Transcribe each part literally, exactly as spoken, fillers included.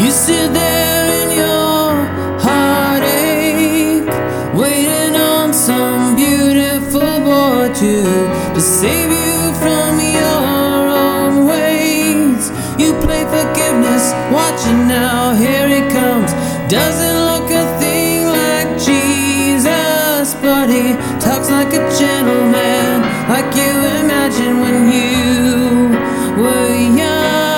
You sit there in your heartache, waiting on some beautiful boy to, to save you from your own ways. You play forgiveness, watching now, here he comes. Doesn't look a thing like Jesus, but he talks like a gentleman, like you imagined when you were young.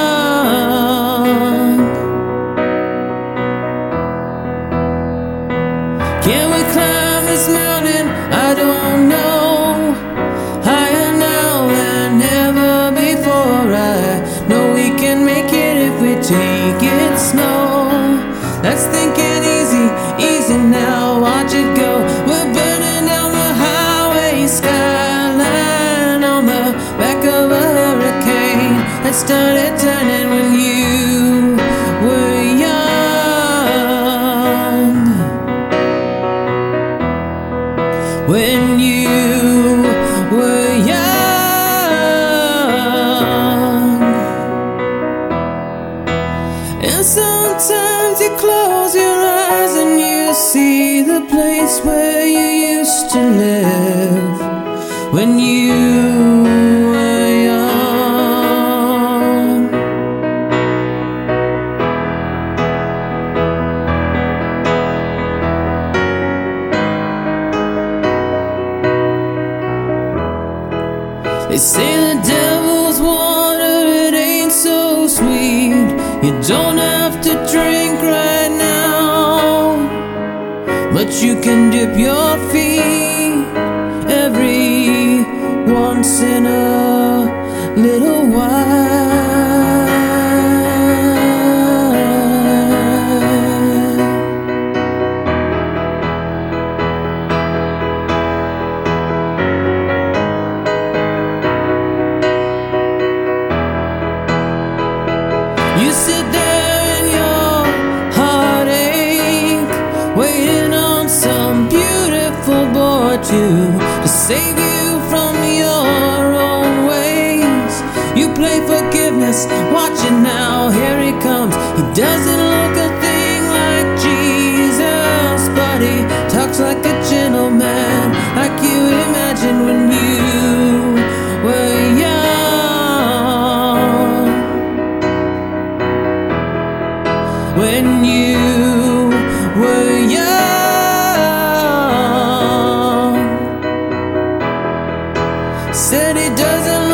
Can we climb this mountain? I don't know. Higher now than ever before. I know we can make it if we take it slow. Let's think it easy, easy now, watch it go. We're burning down the highway skyline on the back of a hurricane that started turning when you were young. When you were young. And sometimes you close your eyes and you see the place where you used to live when you were young. They say the devil's water, it ain't so sweet. You don't have to drink right now, but you can dip your feet every once in a little while. You sit there in your heartache, waiting on some beautiful boy to, to save you from your own ways. You play forgiveness, watching now, here he comes. He doesn't look a thing like Jesus, but he talks like a gentleman, like you imagined when you were young. When you were young. Said he doesn't